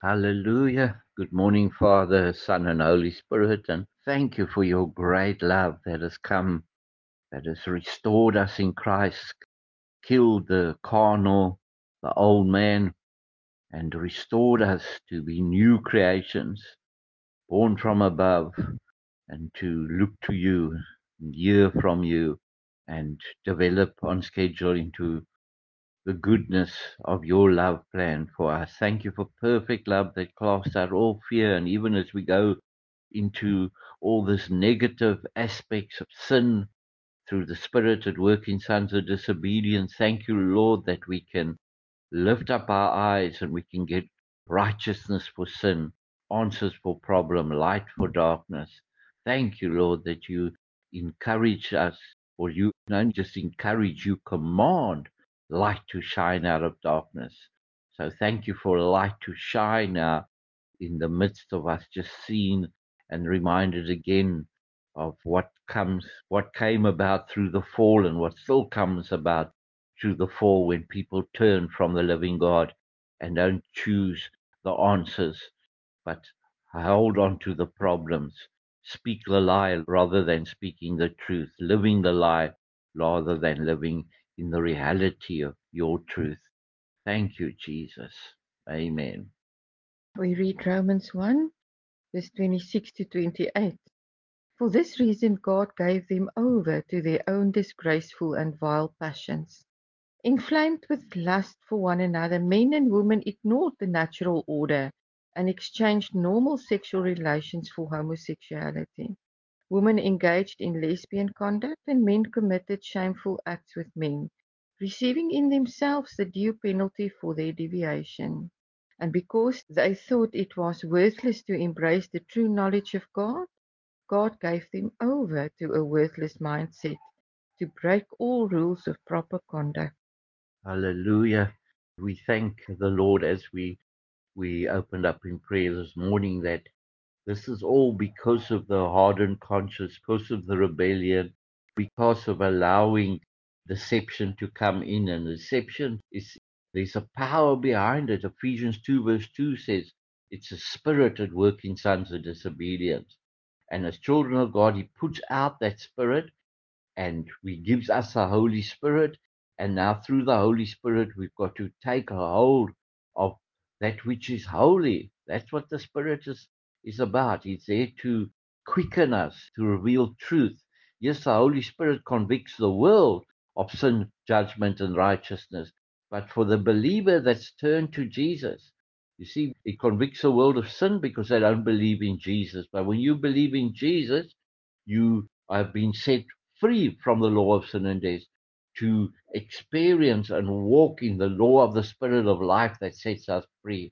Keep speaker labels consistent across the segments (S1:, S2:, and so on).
S1: Hallelujah. Good morning, Father, Son, and Holy Spirit. And thank you for your great love that has come, that has restored us in Christ, killed the carnal, the old man, and restored us to be new creations, born from above, and to look to you and hear from you and develop on schedule into the goodness of your love plan for us. Thank you for perfect love that casts out all fear. And even as we go into all this negative aspects of sin through the Spirit at work in sons of disobedience, thank you, Lord, that we can lift up our eyes and we can get righteousness for sin, answers for problem, light for darkness. Thank you, Lord, that you encourage us, or you don't just encourage, you command light to shine out of darkness. So thank you for light to shine now in the midst of us, just seeing and reminded again of what came about through the fall and what still comes about through the fall when people turn from the living God and don't choose the answers, but hold on to the problems, speak the lie rather than speaking the truth, living the lie rather than living in the reality of your truth. Thank you, Jesus. Amen.
S2: We read Romans 1, verse 26 to 28. For this reason God gave them over to their own disgraceful and vile passions. Inflamed with lust for one another, men and women ignored the natural order and exchanged normal sexual relations for homosexuality. Women engaged in lesbian conduct and men committed shameful acts with men, receiving in themselves the due penalty for their deviation. And because they thought it was worthless to embrace the true knowledge of God, God gave them over to a worthless mindset to break all rules of proper conduct.
S1: Hallelujah. We thank the Lord as we opened up in prayer this morning that this is all because of the hardened conscience, because of the rebellion, because of allowing deception to come in. And deception is, there's a power behind it. Ephesians 2, verse 2 says, it's a spirit at work in sons of disobedience. And as children of God, He puts out that spirit and He gives us the Holy Spirit. And now through the Holy Spirit, we've got to take a hold of that which is holy. That's what the Spirit is about. It's there to quicken us, to reveal truth. Yes, the Holy Spirit convicts the world of sin, judgment, and righteousness. But for the believer that's turned to Jesus, you see, it convicts the world of sin because they don't believe in Jesus. But when you believe in Jesus, you have been set free from the law of sin and death to experience and walk in the law of the Spirit of life that sets us free.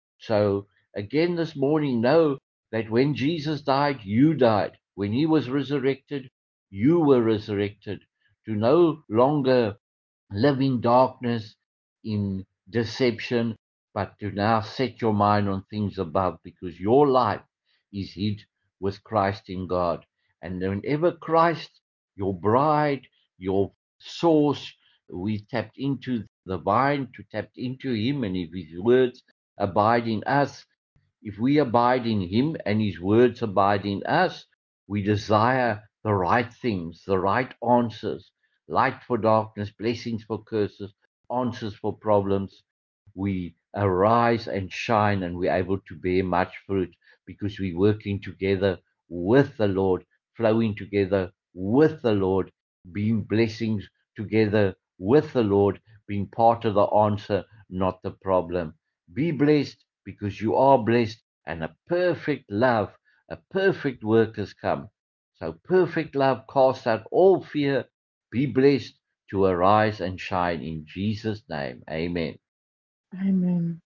S1: So, again, this morning, know that when Jesus died, you died. When He was resurrected, you were resurrected. To no longer live in darkness, in deception, but to now set your mind on things above because your life is hid with Christ in God. And whenever Christ, your bride, your source, we tapped into the vine, to tap into Him, and if His words abide in us, if we abide in Him and His words abide in us, we desire the right things, the right answers, light for darkness, blessings for curses, answers for problems. We arise and shine, and we're able to bear much fruit because we're working together with the Lord, flowing together with the Lord, being blessings together with the Lord, being part of the answer, not the problem. Be blessed because you are blessed, and a perfect love, a perfect work has come. So perfect love casts out all fear. Be blessed to arise and shine in Jesus' name. Amen.
S2: Amen.